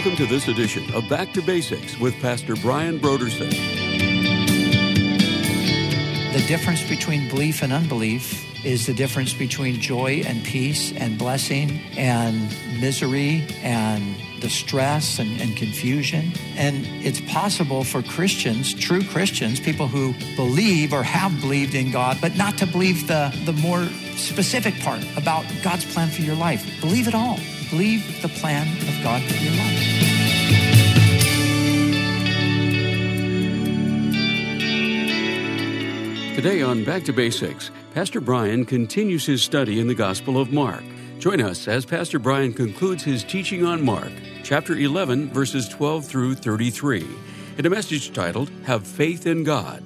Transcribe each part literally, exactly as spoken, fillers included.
Welcome to this edition of Back to Basics with Pastor Brian Brodersen. The difference between belief and unbelief is the difference between joy and peace and blessing and misery and distress and, and confusion. And it's possible for Christians, true Christians, people who believe or have believed in God, but not to believe the, the more specific part about God's plan for your life. Believe it all. Believe the plan of God for your life. Today on Back to Basics, Pastor Brian continues his study in the Gospel of Mark. Join us as Pastor Brian concludes his teaching on Mark, chapter eleven, verses twelve through thirty-three, in a message titled, Have Faith in God.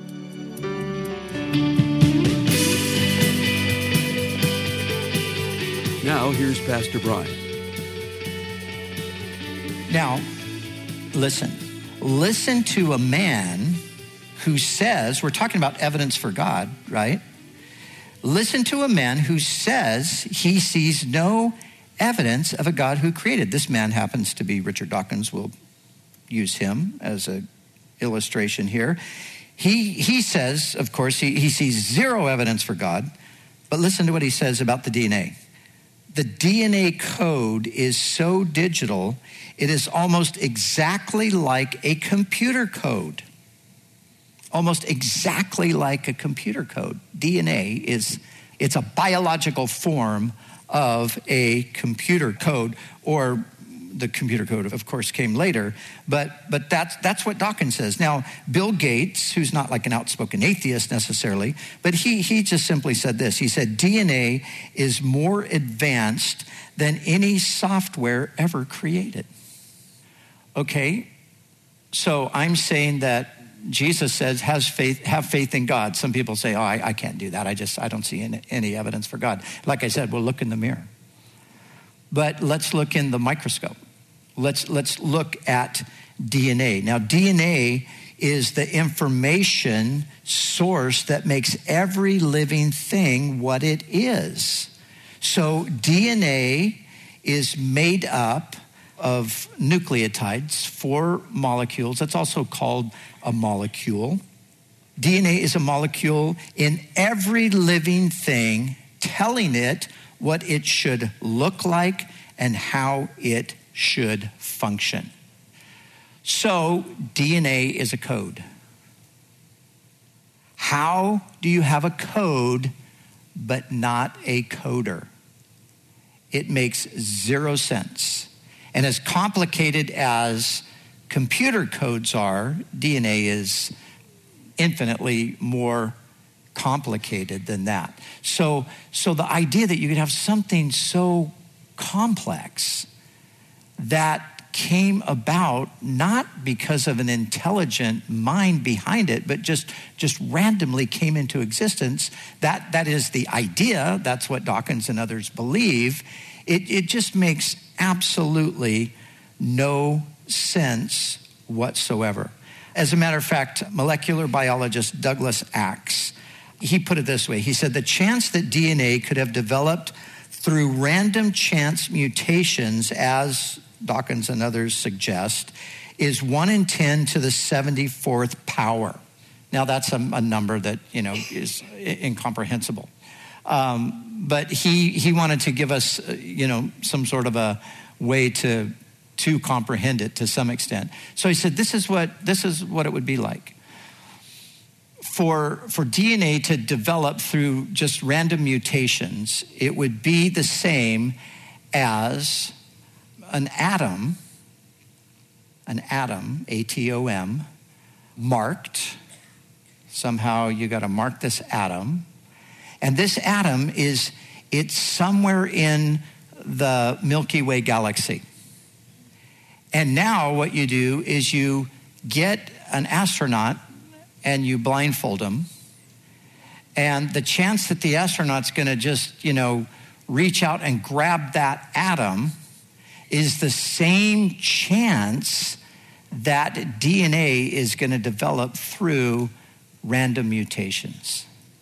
Now, here's Pastor Brian. Now, listen. Listen to a man who says, we're talking about evidence for God, right? Listen to a man who says he sees no evidence of a God who created. This man happens to be Richard Dawkins. We'll use him as an illustration here. He, he says, of course, he, he sees zero evidence for God, but listen to what he says about the D N A. The D N A code is so digital, it is almost exactly like a computer code. Almost exactly like a computer code. D N A is, it's a biological form of a computer code, or the computer code, of course, came later, but but that's that's what Dawkins says. Now, Bill Gates, who's not like an outspoken atheist necessarily, but he he just simply said this. He said, D N A is more advanced than any software ever created. Okay, so I'm saying that Jesus says, has faith, have faith in God. Some people say, oh, I, I can't do that. I just, I don't see any, any evidence for God. Like I said, we'll look in the mirror. But let's look in the microscope. Let's, let's look at D N A. Now, D N A is the information source that makes every living thing what it is. So D N A is made up of nucleotides, four molecules. That's also called a molecule. D N A is a molecule in every living thing, telling it what it should look like and how it should function. So D N A is a code. How do you have a code but not a coder? It makes zero sense. And as complicated as computer codes are, D N A is infinitely more complicated than that. So, so the idea that you could have something so complex that came about not because of an intelligent mind behind it, but just, just randomly came into existence, that, that is the idea. That's what Dawkins and others believe. It, it just makes absolutely no sense whatsoever. As a matter of fact, molecular biologist Douglas Axe, he put it this way. He said, the chance that D N A could have developed through random chance mutations, as Dawkins and others suggest, is one in ten to the seventy-fourth power. Now, that's a, a number that, you know, is incomprehensible. Um, but he he wanted to give us, uh, you know, some sort of a way to to comprehend it to some extent. So he said, this is what this is what it would be like. For, for D N A to develop through just random mutations, it would be the same as an atom, an atom, A T O M, marked. Somehow you got to mark this atom. And this atom is, it's somewhere in the Milky Way galaxy. And now what you do is you get an astronaut and you blindfold them. And the chance that the astronaut's gonna just, you know, reach out and grab that atom is the same chance that D N A is gonna develop through random mutations.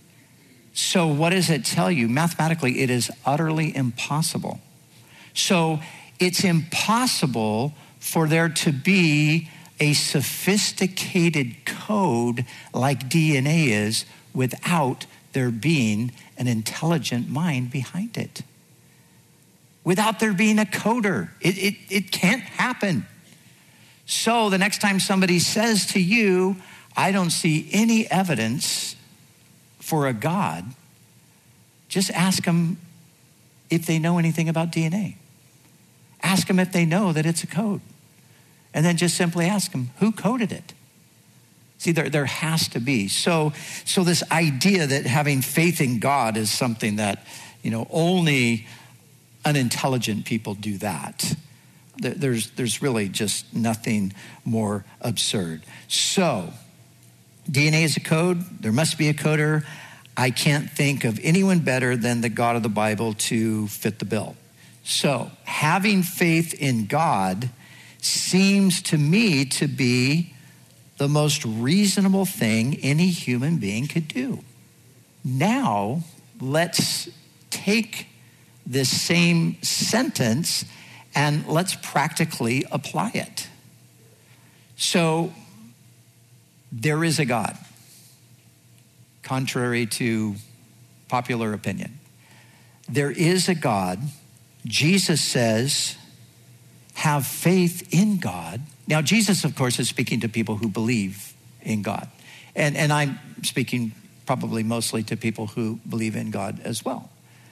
So what does it tell you? Mathematically, it is utterly impossible. So it's impossible for there to be a sophisticated code like D N A is without there being an intelligent mind behind it. Without there being a coder. It, it, it can't happen. So the next time somebody says to you, I don't see any evidence for a God, just ask them if they know anything about D N A. Ask them if they know that it's a code. And then just simply ask them, who coded it? See, there, there has to be. So, so this idea that having faith in God is something that, you know, only unintelligent people do that. There's, there's really just nothing more absurd. So, D N A is a code. There must be a coder. I can't think of anyone better than the God of the Bible to fit the bill. So, having faith in God seems to me to be the most reasonable thing any human being could do. Now, let's take this same sentence and let's practically apply it. So, there is a God, contrary to popular opinion. There is a God. Jesus says, have faith in God. Now, Jesus, of course, is speaking to people who believe in God. And, and I'm speaking probably mostly to people who believe in God as well.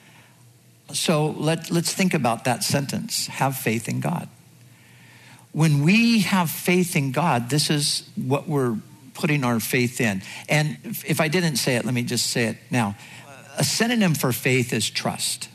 So let, let's think about that sentence, have faith in God. When we have faith in God, this is what we're putting our faith in. And if, if I didn't say it, let me just say it now. A synonym for faith is trust.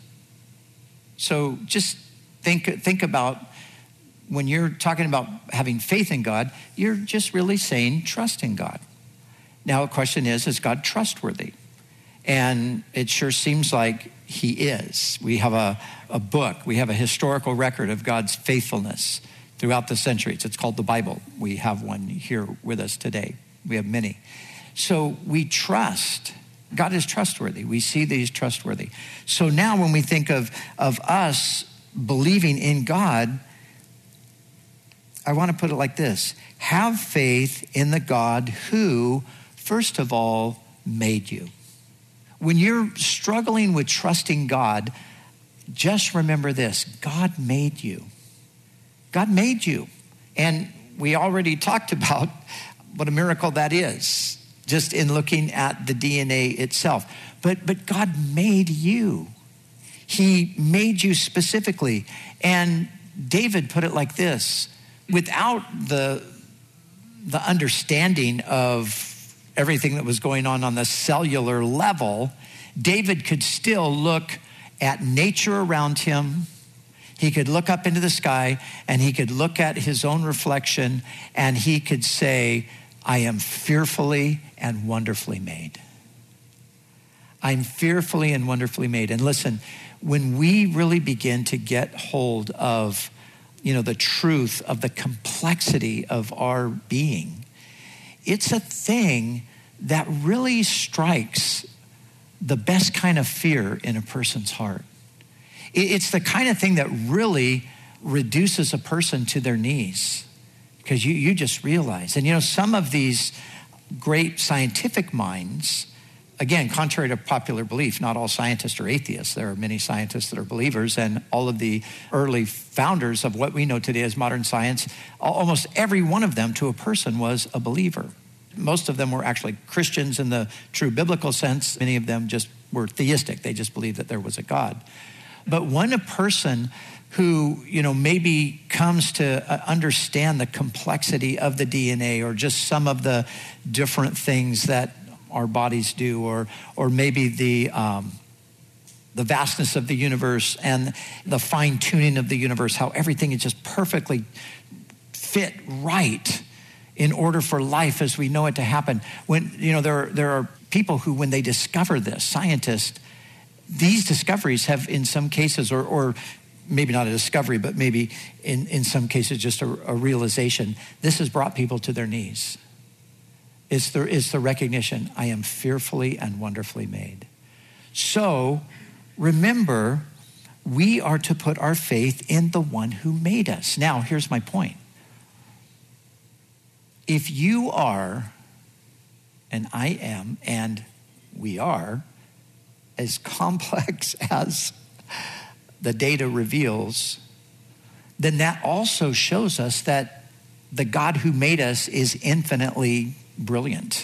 So just think, think about when you're talking about having faith in God, you're just really saying trust in God. Now, the question is, is God trustworthy? And it sure seems like he is. We have a, a book, we have a historical record of God's faithfulness throughout the centuries. It's called the Bible. We have one here with us today. We have many. So we trust. God is trustworthy. We see that he's trustworthy. So now when we think of, of us believing in God, I want to put it like this. Have faith in the God who, first of all, made you. When you're struggling with trusting God, just remember this. God made you. God made you. And we already talked about what a miracle that is, just in looking at the D N A itself. But, but God made you. He made you specifically. And David put it like this. Without the, the understanding of everything that was going on on the cellular level, David could still look at nature around him. He could look up into the sky and he could look at his own reflection and he could say, I am fearfully and wonderfully made. I'm fearfully and wonderfully made. And listen, when we really begin to get hold of, you know, the truth of the complexity of our being, it's a thing that really strikes the best kind of fear in a person's heart. It's the kind of thing that really reduces a person to their knees because you, you just realize. And you know, some of these great scientific minds, again, contrary to popular belief, not all scientists are atheists. There are many scientists that are believers, and all of the early founders of what we know today as modern science, almost every one of them to a person was a believer. Most of them were actually Christians in the true biblical sense. Many of them just were theistic. They just believed that there was a God. But when a person who, you know, maybe comes to understand the complexity of the D N A or just some of the different things that our bodies do, or or maybe the um, the vastness of the universe and the fine tuning of the universe, how everything is just perfectly fit right in order for life as we know it to happen. When, you know, there are, there are people who, when they discover this, scientists, these discoveries have in some cases, or, or maybe not a discovery, but maybe in, in some cases just a, a realization, this has brought people to their knees. It's the, it's the recognition, I am fearfully and wonderfully made. So remember, we are to put our faith in the one who made us. Now, here's my point. if you are, and I am, and we are, as complex as the data reveals, then that also shows us that the God who made us is infinitely brilliant.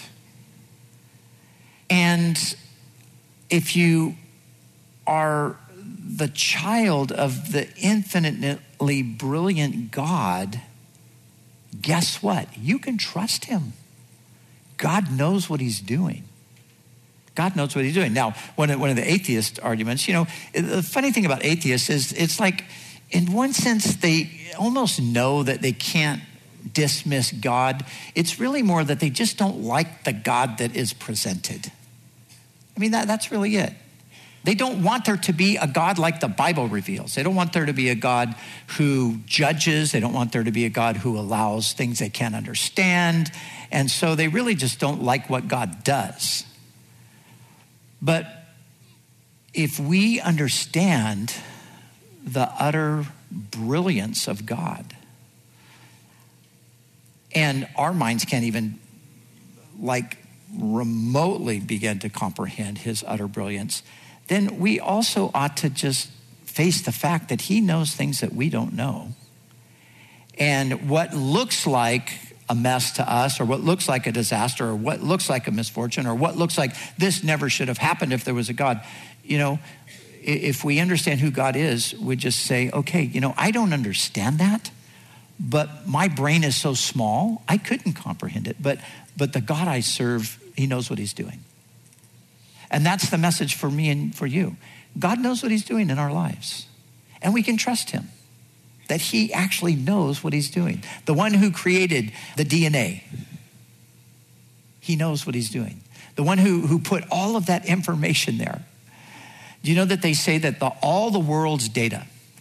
And if you are the child of the infinitely brilliant God, guess what? You can trust him. God knows what he's doing. God knows what he's doing. Now, one of, one of the atheist arguments, you know, the funny thing about atheists is it's like, in one sense, they almost know that they can't dismiss God. It's really more that they just don't like the God that is presented. I mean, that, that's really it. They don't want there to be a God like the Bible reveals. They don't want there to be a God who judges. They don't want there to be a God who allows things they can't understand. And so they really just don't like what God does. But if we understand the utter brilliance of God, and our minds can't even like remotely begin to comprehend his utter brilliance, then we also ought to just face the fact that he knows things that we don't know. And what looks like a mess to us, or what looks like a disaster, or what looks like a misfortune, or what looks like this never should have happened if there was a God, you know, if we understand who God is, we just say, okay, you know, I don't understand that, but my brain is so small, I couldn't comprehend it. But but the God I serve, he knows what he's doing. And that's the message for me and for you. God knows what he's doing in our lives. And we can trust him that he actually knows what he's doing. The one who created the D N A, he knows what he's doing. The one who, who put all of that information there. Do you know that they say that the, all the world's data,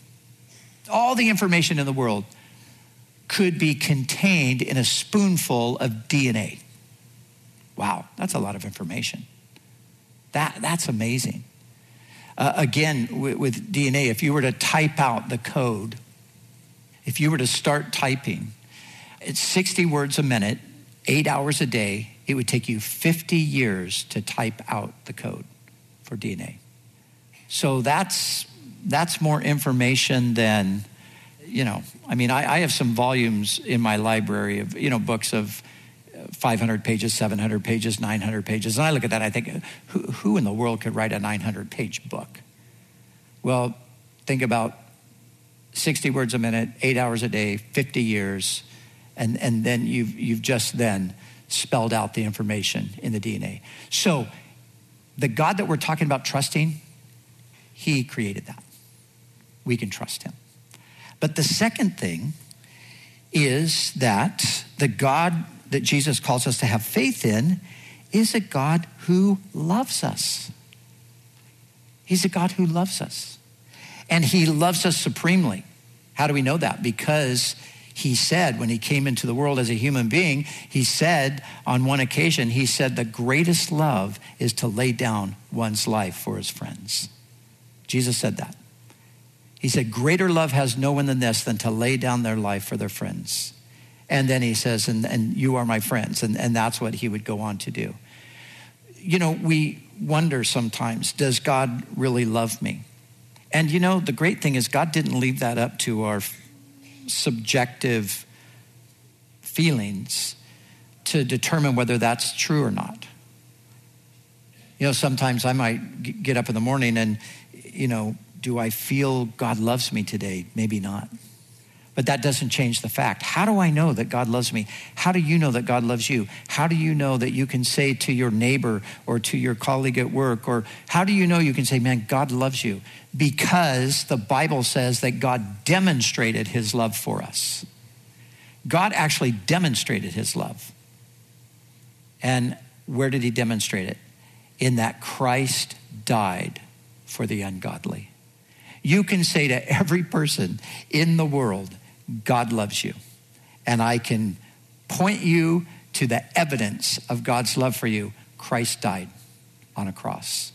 all the information in the world could be contained in a spoonful of D N A? Wow, that's a lot of information. That, that's amazing. Uh, again, with, with D N A, if you were to type out the code, if you were to start typing, it's sixty words a minute, eight hours a day, it would take you fifty years to type out the code for D N A. So that's that's more information than, you know, I mean, I, I have some volumes in my library of, you know, books of five hundred pages, seven hundred pages, nine hundred pages. And I look at that, I think, who, who in the world could write a nine hundred page book? Well, think about sixty words a minute, eight hours a day, fifty years, and, and then you've, you've just then spelled out the information in the D N A. So the God that we're talking about trusting, he created that. We can trust him. But the second thing is that the God that Jesus calls us to have faith in is a God who loves us. He's a God who loves us. And he loves us supremely. How do we know that? Because he said, when he came into the world as a human being, he said on one occasion, he said, the greatest love is to lay down one's life for his friends. Jesus said that. He said, greater love has no one than this, than to lay down their life for their friends. And then he says, and, and you are my friends. And, and that's what he would go on to do. You know, we wonder sometimes, does God really love me? And you know, the great thing is God didn't leave that up to our subjective feelings to determine whether that's true or not. You know, sometimes I might get up in the morning and, you know, do I feel God loves me today? Maybe not. But that doesn't change the fact. How do I know that God loves me? How do you know that God loves you? How do you know that you can say to your neighbor or to your colleague at work, or how do you know you can say, man, God loves you? Because the Bible says that God demonstrated his love for us. God actually demonstrated his love. And where did he demonstrate it? In that Christ died for the ungodly. You can say to every person in the world, God loves you. And I can point you to the evidence of God's love for you. Christ died on a cross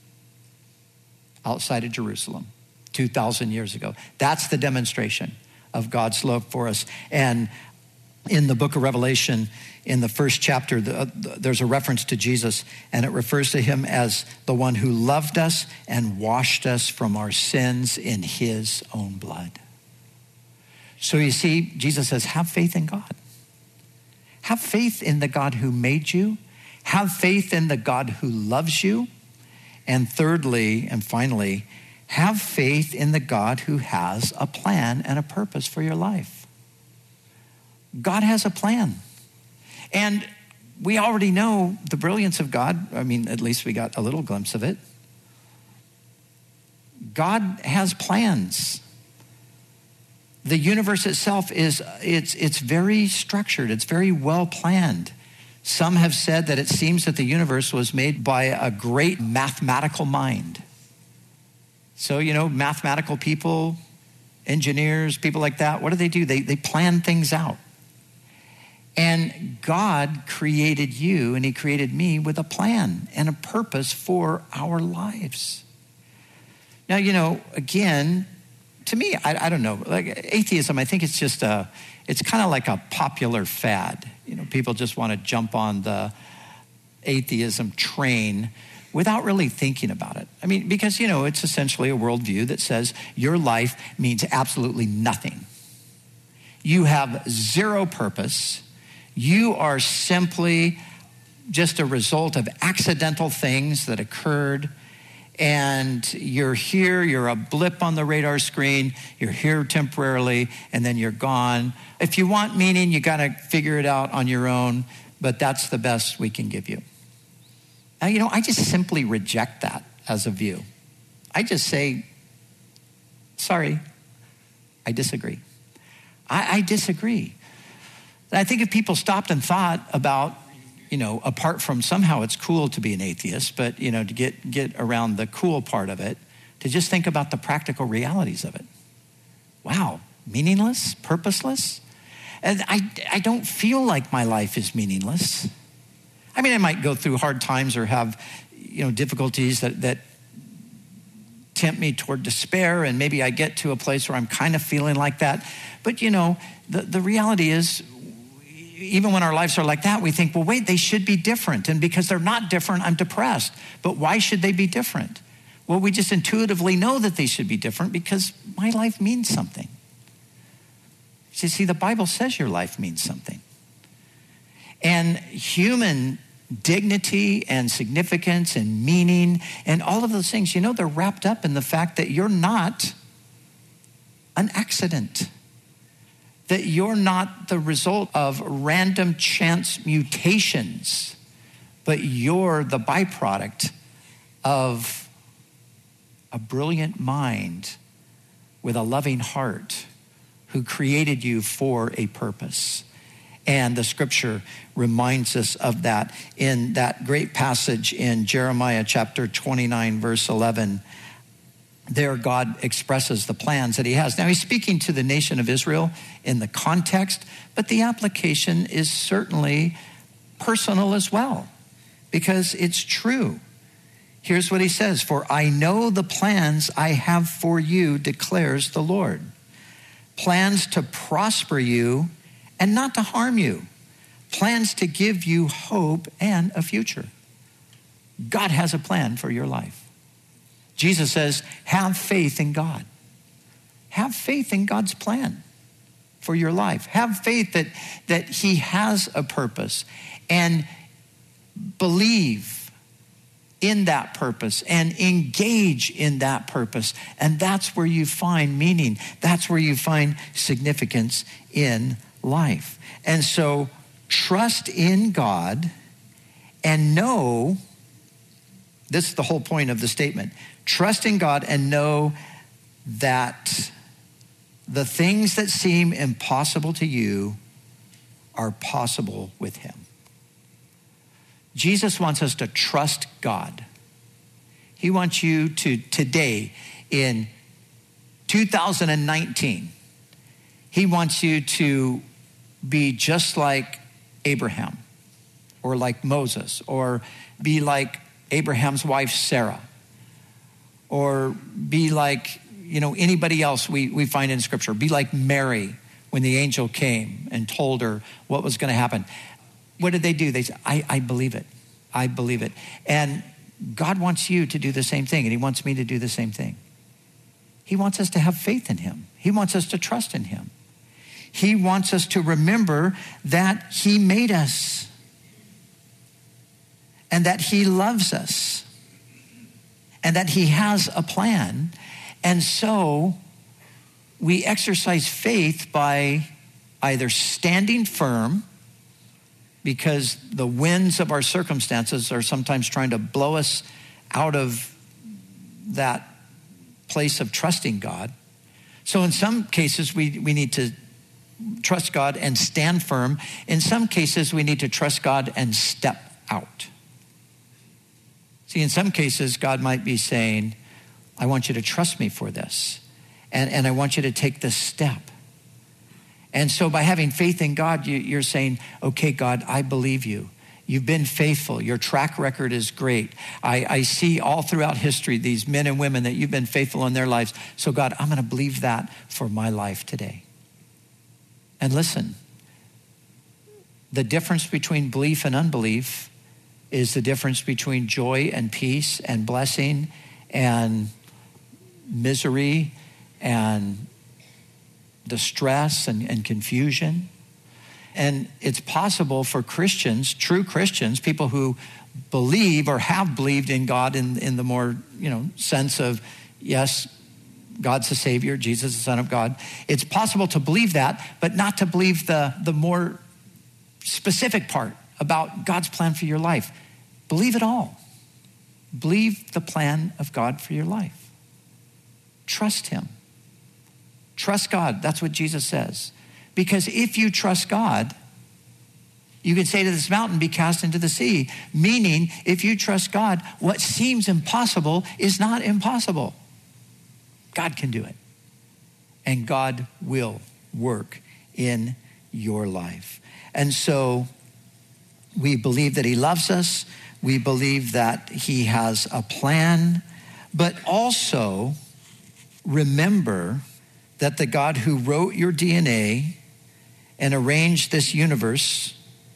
outside of Jerusalem two thousand years ago. That's the demonstration of God's love for us. And In the book of Revelation, in the first chapter, the, uh, there's a reference to Jesus, and it refers to him as the one who loved us and washed us from our sins in his own blood. So you see, Jesus says, have faith in God. Have faith in the God who made you. Have faith in the God who loves you. And thirdly, and finally, have faith in the God who has a plan and a purpose for your life. God has a plan. And we already know the brilliance of God. I mean, at least we got a little glimpse of it. God has plans. The universe itself is, it's, it's very structured. It's very well planned. Some have said that it seems that the universe was made by a great mathematical mind. So, you know, mathematical people, engineers, people like that, what do they do? They, they plan things out. And God created you and he created me with a plan and a purpose for our lives. Now, you know, again, to me, I, I don't know, like atheism, I think it's just a, it's kind of like a popular fad. You know, people just want to jump on the atheism train without really thinking about it. I mean, because, you know, it's essentially a worldview that says your life means absolutely nothing. You have zero purpose. You are simply just a result of accidental things that occurred, and you're here, you're a blip on the radar screen, you're here temporarily, and then you're gone. If you want meaning, you got to figure it out on your own, but that's the best we can give you. Now, you know, I just simply reject that as a view. I just say, sorry, I disagree. I, I disagree. I think if people stopped and thought about, you know, apart from somehow it's cool to be an atheist, but, you know, to get, get around the cool part of it, to just think about the practical realities of it. Wow, meaningless, purposeless? And I, I don't feel like my life is meaningless. I mean, I might go through hard times or have, you know, difficulties that, that tempt me toward despair, and maybe I get to a place where I'm kind of feeling like that. But, you know, the, the reality is, even when our lives are like that, we think, well, wait, they should be different. And because they're not different, I'm depressed. But why should they be different? Well, we just intuitively know that they should be different because my life means something. You see, the Bible says your life means something. And human dignity and significance and meaning and all of those things, you know, they're wrapped up in the fact that you're not an accident. That you're not the result of random chance mutations, but you're the byproduct of a brilliant mind with a loving heart who created you for a purpose. And the scripture reminds us of that in that great passage in Jeremiah chapter twenty-nine, verse eleven. There God expresses the plans that he has. Now he's speaking to the nation of Israel in the context, but the application is certainly personal as well, because it's true. Here's what he says, "For I know the plans I have for you, declares the Lord. Plans to prosper you and not to harm you. Plans to give you hope and a future." God has a plan for your life. Jesus says, have faith in God. Have faith in God's plan for your life. Have faith that, that he has a purpose, and believe in that purpose and engage in that purpose. And that's where you find meaning. That's where you find significance in life. And so trust in God and know, this is the whole point of the statement, trust in God and know that the things that seem impossible to you are possible with him. Jesus wants us to trust God. He wants you to today, in two thousand nineteen, he wants you to be just like Abraham, or like Moses, or be like Abraham's wife, Sarah, or be like, you know, anybody else we, we find in scripture. Be like Mary, when the angel came and told her what was going to happen. What did they do? They said, I, I believe it. I believe it. And God wants you to do the same thing, and he wants me to do the same thing. He wants us to have faith in him. He wants us to trust in him. He wants us to remember that he made us and that he loves us and that he has a plan. And so we exercise faith by either standing firm, because the winds of our circumstances are sometimes trying to blow us out of that place of trusting God. So in some cases, we, we need to trust God and stand firm. In some cases, we need to trust God and step out. See, in some cases, God might be saying, I want you to trust me for this. And, and I want you to take this step. And so by having faith in God, you, you're saying, okay, God, I believe you. You've been faithful. Your track record is great. I, I see all throughout history these men and women that you've been faithful in their lives. So God, I'm going to believe that for my life today. And listen, the difference between belief and unbelief is the difference between joy and peace and blessing and misery and distress and, and confusion. And it's possible for Christians, true Christians, people who believe or have believed in God in, in the more, you know, sense of, yes, God's the Savior, Jesus the Son of God. It's possible to believe that, but not to believe the, the more specific part about God's plan for your life. Believe it all. Believe the plan of God for your life. Trust him. Trust God. That's what Jesus says. Because if you trust God, you can say to this mountain, be cast into the sea. Meaning, if you trust God, what seems impossible is not impossible. God can do it. And God will work in your life. And so we believe that he loves us. We believe that he has a plan. But also remember that the God who wrote your D N A and arranged this universe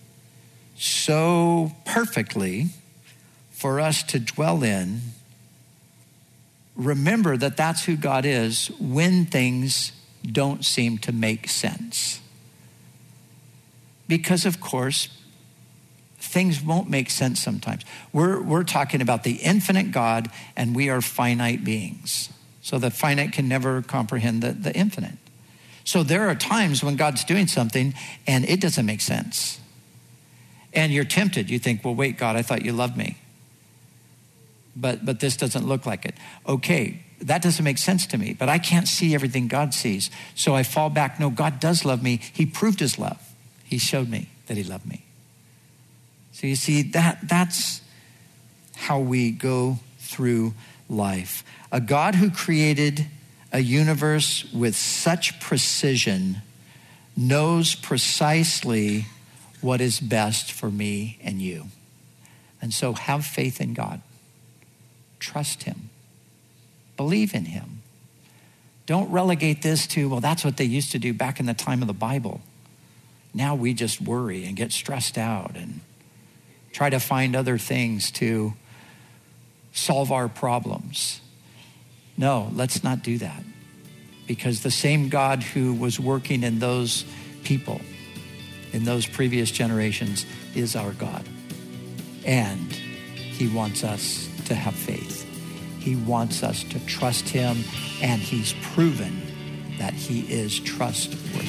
so perfectly for us to dwell in, remember that that's who God is when things don't seem to make sense. Because, of course, things won't make sense sometimes. We're, we're talking about the infinite God, and we are finite beings. So the finite can never comprehend the, the infinite. So there are times when God's doing something and it doesn't make sense. And you're tempted. You think, well, wait, God, I thought you loved me. But but this doesn't look like it. Okay, that doesn't make sense to me, but I can't see everything God sees. So I fall back. No, God does love me. He proved his love. He showed me that he loved me. So you see, that that's how we go through life. A God who created a universe with such precision knows precisely what is best for me and you. And so have faith in God. Trust him. Believe in him. Don't relegate this to, well, that's what they used to do back in the time of the Bible. Now we just worry and get stressed out and try to find other things to solve our problems. No, let's not do that. Because the same God who was working in those people, in those previous generations, is our God. And he wants us to have faith. He wants us to trust him, and he's proven that he is trustworthy.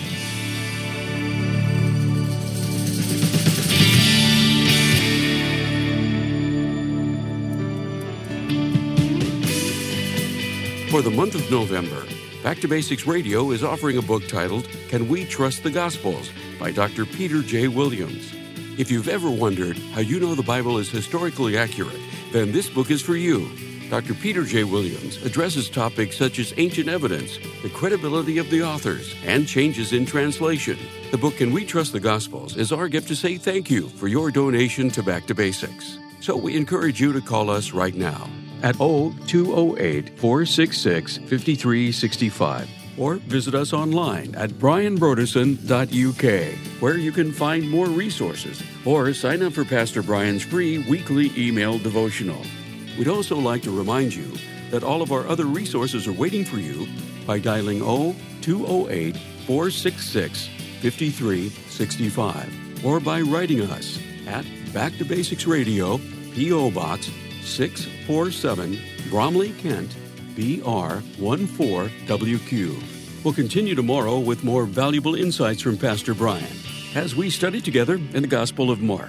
For the month of November, Back to Basics Radio is offering a book titled, Can We Trust the Gospels? By Doctor Peter J. Williams. If you've ever wondered how you know the Bible is historically accurate, then this book is for you. Doctor Peter J. Williams addresses topics such as ancient evidence, the credibility of the authors, and changes in translation. The book, Can We Trust the Gospels? Is our gift to say thank you for your donation to Back to Basics. So we encourage you to call us right now at oh two oh eight, four six six, five three six five. or visit us online at brian broderson dot u k, where you can find more resources, or sign up for Pastor Brian's free weekly email devotional. We'd also like to remind you that all of our other resources are waiting for you by dialing two oh eight, four six six, five three six five or by writing us at Back to Basics Radio, P O. Box six forty-seven, Bromley, Kent, B R one four W Q. We'll continue tomorrow with more valuable insights from Pastor Brian as we study together in the Gospel of Mark.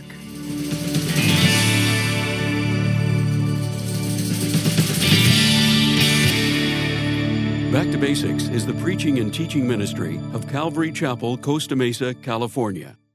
Back to Basics is the preaching and teaching ministry of Calvary Chapel, Costa Mesa, California.